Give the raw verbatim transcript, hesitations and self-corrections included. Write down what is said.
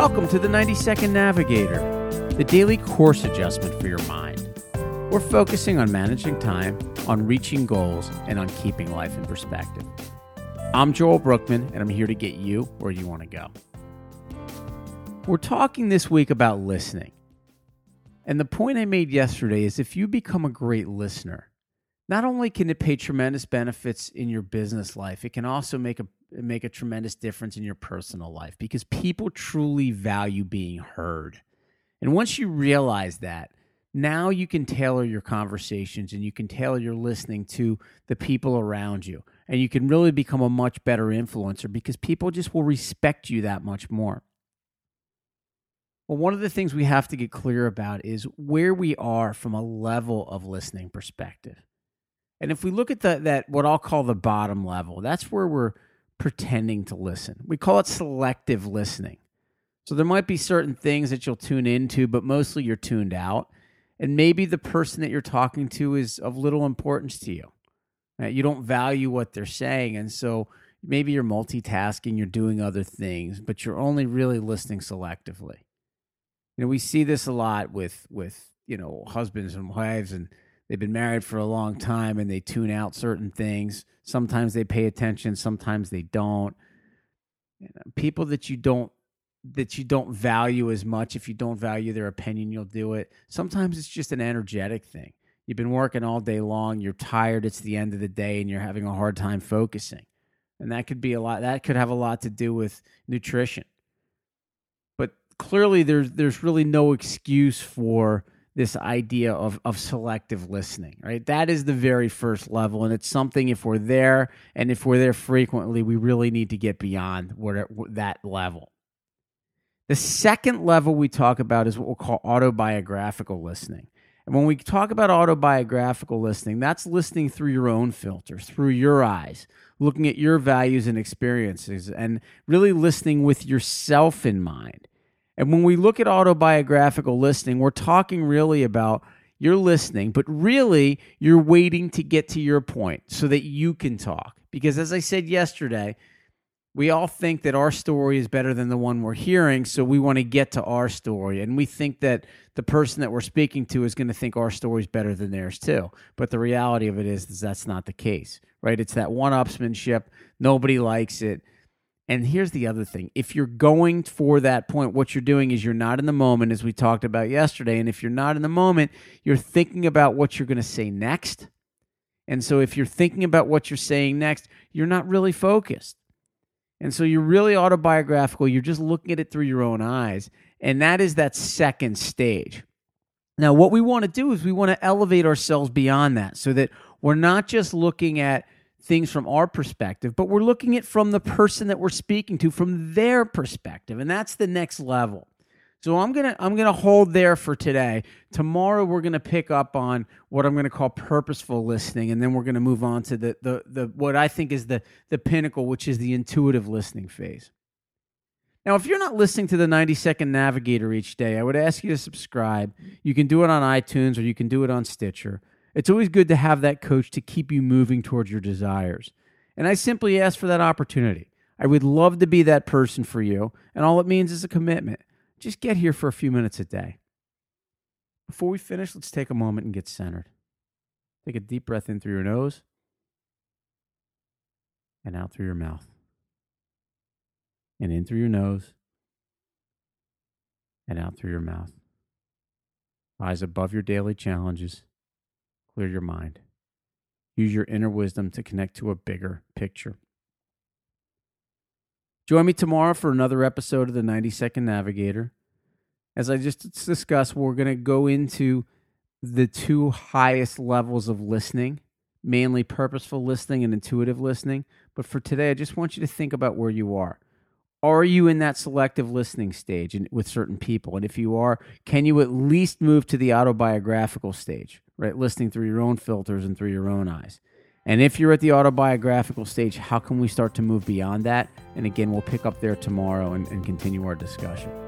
Welcome to the ninety second Navigator, the daily course adjustment for your mind. We're focusing on managing time, on reaching goals, and on keeping life in perspective. I'm Joel Brookman, and I'm here to get you where you want to go. We're talking this week about listening. And the point I made yesterday is if you become a great listener, not only can it pay tremendous benefits in your business life, it can also make a make a tremendous difference in your personal life because people truly value being heard. And once you realize that, now you can tailor your conversations and you can tailor your listening to the people around you. And you can really become a much better influencer because people just will respect you that much more. Well, one of the things we have to get clear about is where we are from a level of listening perspective. And if we look at the, that, what I'll call the bottom level, that's where we're pretending to listen. We call it selective listening. So there might be certain things that you'll tune into, but mostly you're tuned out. And maybe the person that you're talking to is of little importance to you. Right? You don't value what they're saying. And so maybe you're multitasking, you're doing other things, but you're only really listening selectively. You know, we see this a lot with, with you know, husbands and wives, and they've been married for a long time and they tune out certain things. Sometimes they pay attention, sometimes they don't. You know, people that you don't that you don't value as much, if you don't value their opinion, you'll do it. Sometimes it's just an energetic thing. You've been working all day long, you're tired, it's the end of the day, and you're having a hard time focusing. And that could be a lot, that could have a lot to do with nutrition. But clearly there's there's really no excuse for this idea of, of selective listening, right? That is the very first level, and it's something, if we're there, and if we're there frequently, we really need to get beyond what, that level. The second level we talk about is what we'll call autobiographical listening. And when we talk about autobiographical listening, that's listening through your own filter, through your eyes, looking at your values and experiences, and really listening with yourself in mind. And when we look at autobiographical listening, we're talking really about you're listening, but really you're waiting to get to your point so that you can talk. Because as I said yesterday, we all think that our story is better than the one we're hearing, so we want to get to our story. And we think that the person that we're speaking to is going to think our story is better than theirs too. But the reality of it is, is that's not the case, right? It's that one-upsmanship. Nobody likes it. And here's the other thing. If you're going for that point, what you're doing is you're not in the moment, as we talked about yesterday. And if you're not in the moment, you're thinking about what you're going to say next. And so if you're thinking about what you're saying next, you're not really focused. And so you're really autobiographical. You're just looking at it through your own eyes. And that is that second stage. Now, what we want to do is we want to elevate ourselves beyond that so that we're not just looking at things from our perspective, but we're looking at from the person that we're speaking to, from their perspective. And that's the next level. So I'm going to I'm going to hold there for today. Tomorrow we're going to pick up on what I'm going to call purposeful listening, and then we're going to move on to the the the what I think is the the pinnacle, which is the intuitive listening phase. Now, if you're not listening to the ninety second Navigator each day, I would ask you to subscribe. You can do it on iTunes or you can do it on Stitcher. It's always good to have that coach to keep you moving towards your desires. And I simply ask for that opportunity. I would love to be that person for you, and all it means is a commitment. Just get here for a few minutes a day. Before we finish, let's take a moment and get centered. Take a deep breath in through your nose and out through your mouth. And in through your nose and out through your mouth. Rise above your daily challenges. Clear your mind. Use your inner wisdom to connect to a bigger picture. Join me tomorrow for another episode of the ninety second Navigator. As I just discussed, we're going to go into the two highest levels of listening, mainly purposeful listening and intuitive listening. But for today, I just want you to think about where you are. Are you in that selective listening stage in, with certain people? And if you are, can you at least move to the autobiographical stage, right? Listening through your own filters and through your own eyes. And if you're at the autobiographical stage, how can we start to move beyond that? And again, we'll pick up there tomorrow and, and continue our discussion.